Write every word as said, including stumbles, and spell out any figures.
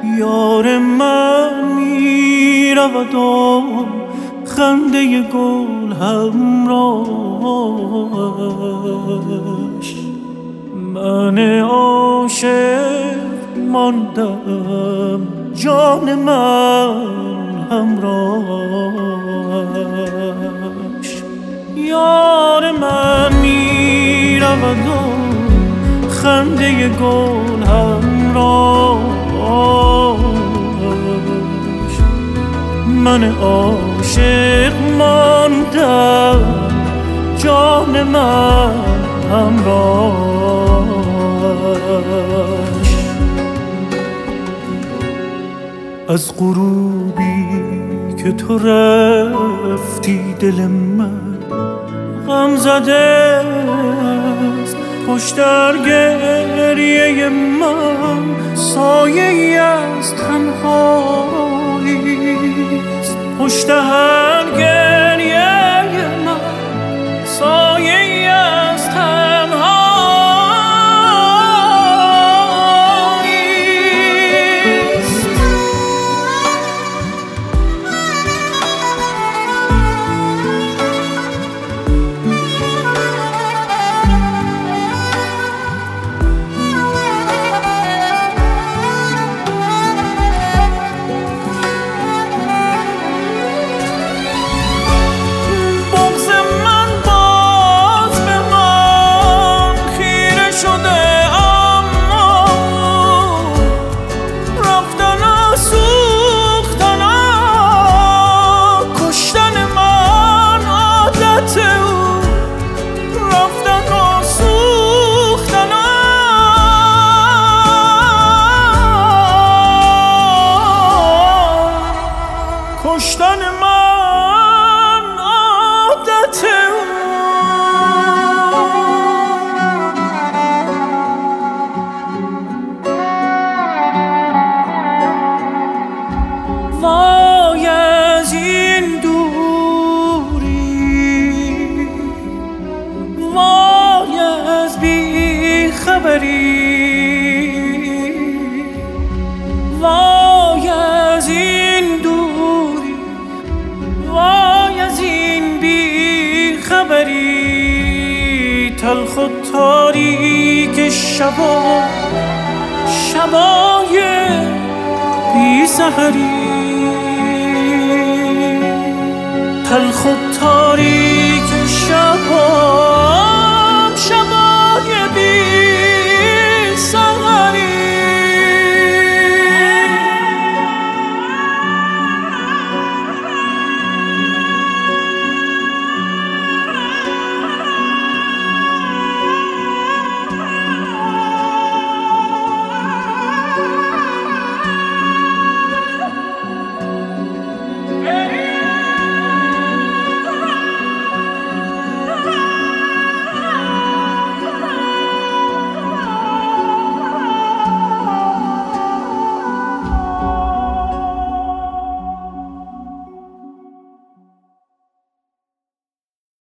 یار من می رود و خنده گل همراهش. من عاشق ماندم جان من همراهش. یار من می رود و خنده گل همراهش. من عاشق ماندم جان من همراهش. از غروبی که تو رفتی دل من غم زده است، پشت در گریه من سایه‌ای از تنهاییست. پشت هر گریه من سایه‌ای از تنهاییست. کشتن من عادت وای از این دوری، وای از بی خبری، وای از این دوری، وای از این بی خبری. تلخ و تاریک شبا، شبای بی سحری.